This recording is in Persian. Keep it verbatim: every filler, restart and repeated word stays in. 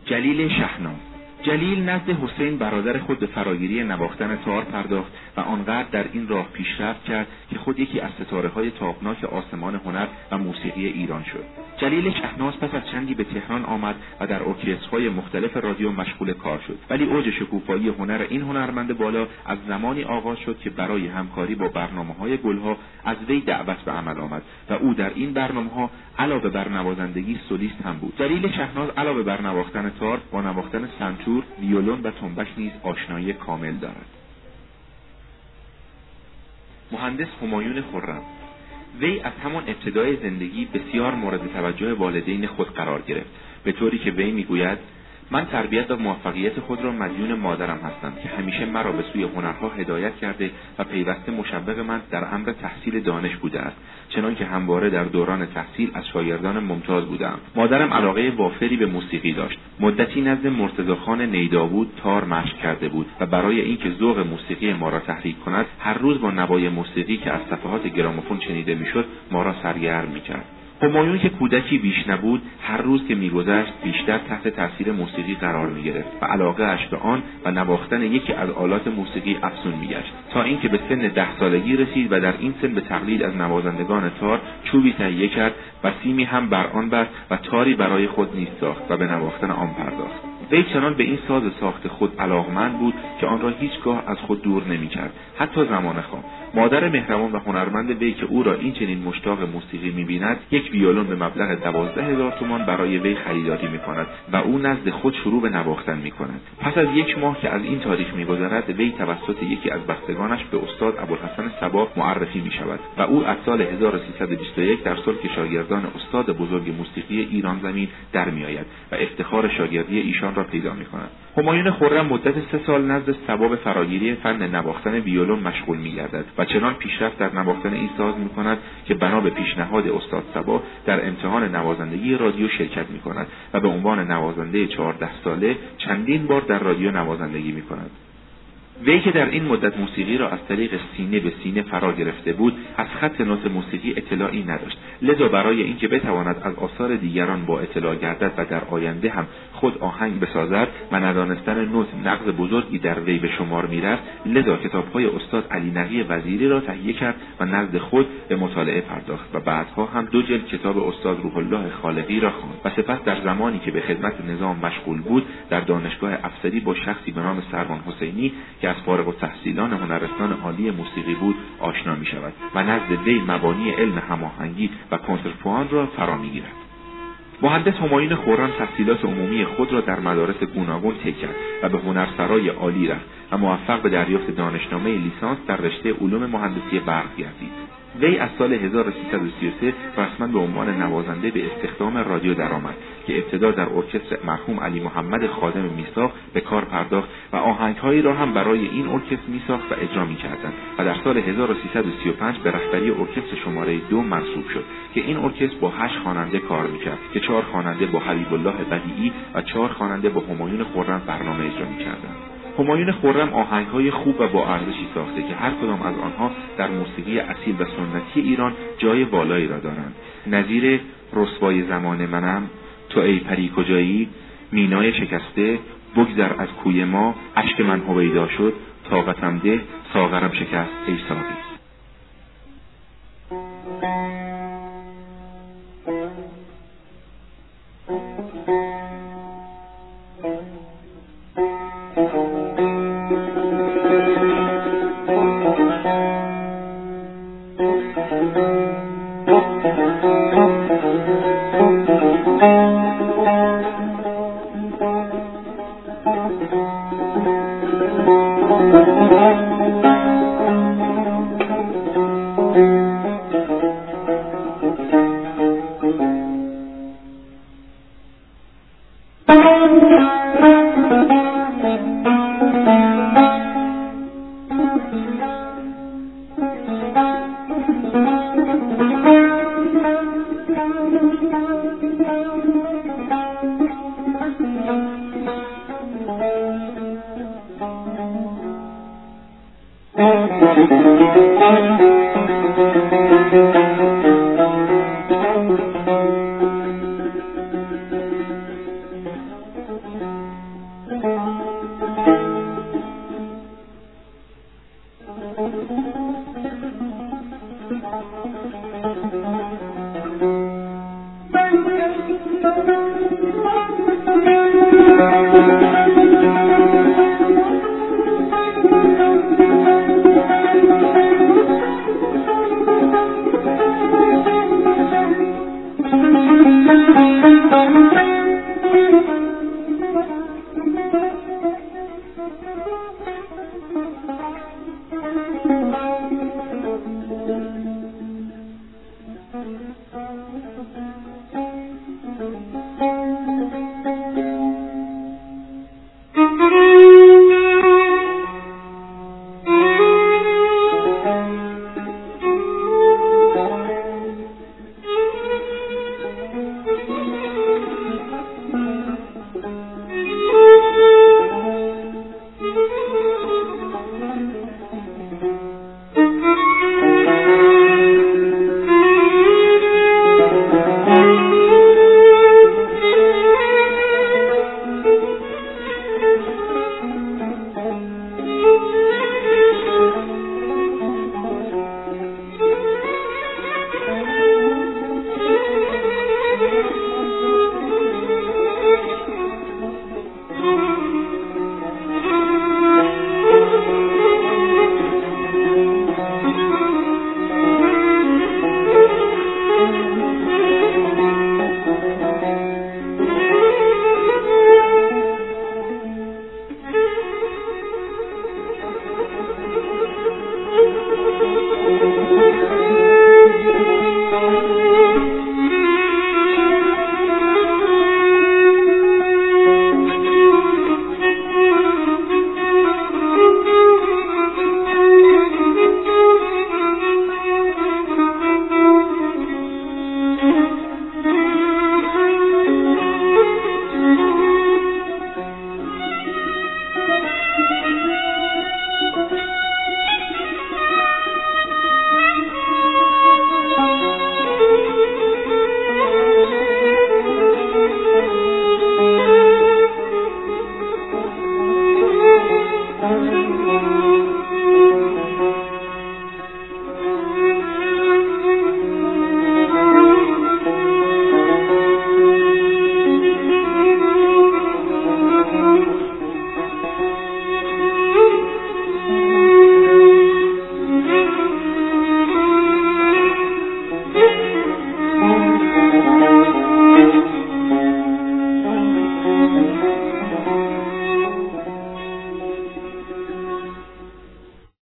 جلیل شهناز. جلیل نزد حسین برادر خود به فراگیری نواختن تار پرداخت و آنقدر در این راه پیشرفت کرد که خود یکی از ستاره‌های تابناک آسمان هنر و موسیقی ایران شد. جلیل شهناز پس از چندی به تهران آمد و در ارکسترهای مختلف رادیو مشغول کار شد، ولی اوج شکوفایی هنر این هنرمند بالا از زمانی آغاز شد که برای همکاری با برنامه‌های گلها از وی دعوت به عمل آمد و او در این برنامه‌ها علاوه بر نوازندگی سولیست هم بود. جلیل شهناز علاوه بر نواختن تار با نواختن سنتور، ویولون و تنبک نیز آشنایی کامل دارد. مهندس همایون خرم. وی از همان ابتدای زندگی بسیار مورد توجه والدین خود قرار گرفت، به طوری که وی میگوید: من تربیت و موفقیت خود را مدیون مادرم هستم که همیشه مرا به سوی هنرها هدایت کرده و پیوسته مشوق من در امر تحصیل دانش بوده است، چنان که همواره در دوران تحصیل از شاگردان ممتاز بودم. مادرم علاقه وافری به موسیقی داشت. مدتی نزد مرتضی خان نیدابود تار مشق کرده بود و برای اینکه ذوق موسیقی ما را تحریک کند، هر روز با نوای موسیقی که از صفحات گرامافون شنیده میشد ما را سرگرم میکرد. همایون که کودکی بیش نبود، هر روز که میگذشت بیشتر تحت تاثیر موسیقی قرار میگرفت و علاقه اش به آن و نواختن یکی از آلات موسیقی افزون میگشت، تا اینکه به سن ده سالگی رسید و در این سن به تقلید از نوازندگان تار چوبی تهیه کرد و سیمی هم بر آن بست و تاری برای خود نیز ساخت و به نواختن آن پرداخت. وی چنان به این ساز ساخت خود علاقمند بود که آن را هیچگاه از خود دور نمی‌کرد، حتی زمان خواب. مادر مهربان و هنرمند وی که او را این چنین مشتاق موسیقی می‌بیند، یک ویولون به مبلغ دوازده هزار تومان برای وی خریداری می‌کند و او نزد خود شروع به نواختن می‌کند. پس از یک ماه که از این تاریخ می‌گذرد، وی توسط یکی از بستگانش به استاد ابوالحسن صبا معرفی می‌شود و او از سال هزار و سیصد و بیست و یک در صلح شاگردان استاد بزرگ موسیقی ایران زمین در می‌آید و افتخار شاگردی ایشان را پیدا می‌کند. همایون خرم مدت سه سال نزد صبا به فراگیری فن نواختن ویولون مشغول می‌گردد و چنان پیشرفت در نواختن این ساز می‌کند که بنا به پیشنهاد استاد صبا در امتحان نوازندگی رادیو شرکت می‌کند و به عنوان نوازنده چهارده ساله چندین بار در رادیو نوازندگی می‌کند. وی که در این مدت موسیقی را از طریق سینه به سینه فرا گرفته بود، از خط نوت موسیقی اطلاعی نداشت، لذا برای اینکه بتواند از آثار دیگران با اطلاع گردد و در آینده هم خود آهنگ بسازد و ندانستن نوت نقض بزرگی در وی به شمار میرفت، لذا کتاب‌های استاد علی نقی وزیری را تهیه کرد و نزد خود به مطالعه پرداخت و بعدها هم دو جلد کتاب استاد روح الله خالقی را خواند و سپس در زمانی که به خدمت نظام مشغول بود، در دانشگاه افسری با شخصی به نام سروان حسینی که از فارغ التحصیلان هنرستان عالی موسیقی بود آشنا می شود و نزد وی مبانی علم هماهنگی و کنترپوان را فرا می گیرد. مهندس همایون خرم تحصیلات عمومی خود را در مدارس گوناگون طی کرد و به هنرسرای عالی رفت و موفق به دریافت دانشنامه لیسانس در رشته علوم مهندسی برق گردید. وی از سال هزار و سیصد و سی و سه رسما به عنوان نوازنده به استخدام رادیو درآمد که ابتدا در ارکستر مرحوم علی محمد خادم میثاق به کار پرداخت و آهنگهایی را هم برای این ارکستر میساخت و اجرا می‌کرد و در سال هزار و سیصد و سی و پنج به رهبری ارکستر شماره دو منصوب شد که این ارکستر با هشت خواننده کار می‌کرد که چهار خواننده با حبیب الله بدیعی و چهار خواننده با همایون خرم برنامه اجرا می‌کردند. همایون خرم آهنگ‌های خوب و با ارزشی ساخته که هر کدام از آنها در موسیقی اصیل و سنتی ایران جای والایی را دارند، نظیر رسوای زمان منم، تو ای پری کجایی، مینای شکسته، بگذر از کوی ما، اشک من هویدا شد، طاقتم ده، ساغرم شکست ای ساقی.